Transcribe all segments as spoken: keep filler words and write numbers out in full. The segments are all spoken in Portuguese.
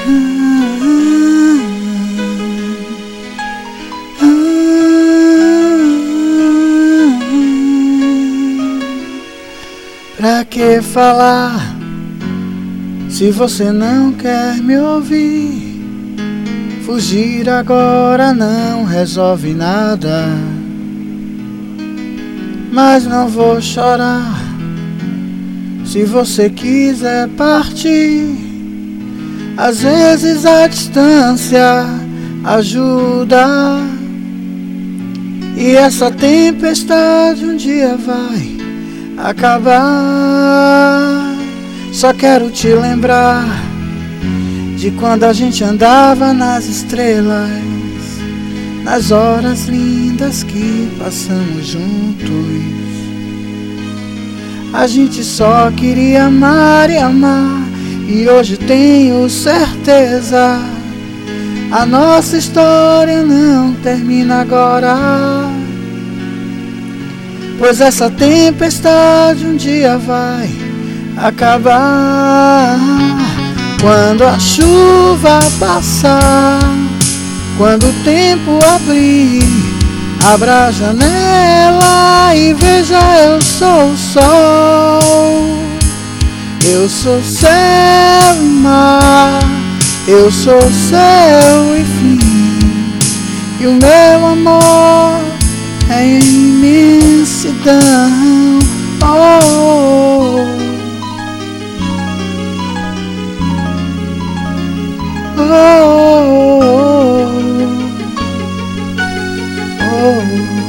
Pra que falar se você não quer me ouvir? Fugir agora não resolve nada, mas não vou chorar se você quiser partir. Às vezes a distância ajuda, e essa tempestade um dia vai acabar. Só quero te lembrar de quando a gente andava nas estrelas, nas horas lindas que passamos juntos. A gente só queria amar e amar, e hoje tenho certeza, a nossa história não termina agora, pois essa tempestade um dia vai acabar. Quando a chuva passar, quando o tempo abrir, abra a janela e veja, eu sou o sol. Eu sou céu e mar, eu sou céu e fim, e o meu amor é imensidão. Oh, oh, oh, oh, oh.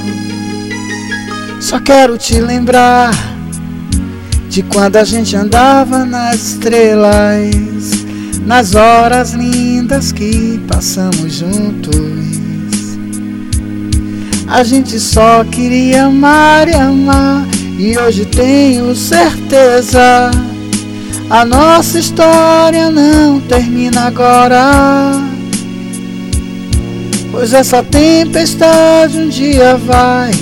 Só quero te lembrar de quando a gente andava nas estrelas, nas horas lindas que passamos juntos. A gente só queria amar e amar, e hoje tenho certeza, a nossa história não termina agora, pois essa tempestade um dia vai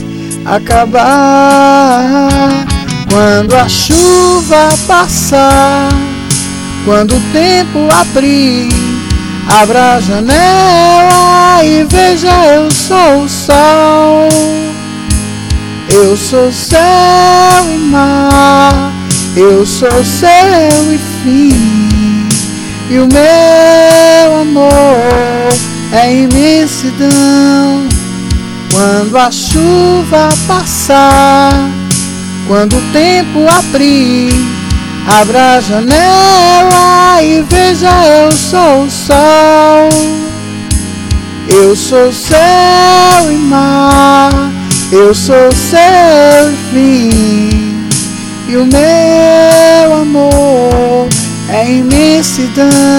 acabar. Quando a chuva passar, quando o tempo abrir, abra a janela e veja, eu sou o sol. Eu sou céu e mar, eu sou céu e fim, e o meu amor é imensidão. Quando a chuva passar, quando o tempo abrir, abra a janela e veja, eu sou o sol. Eu sou céu e mar, eu sou céu e fim, e o meu amor é imensidão.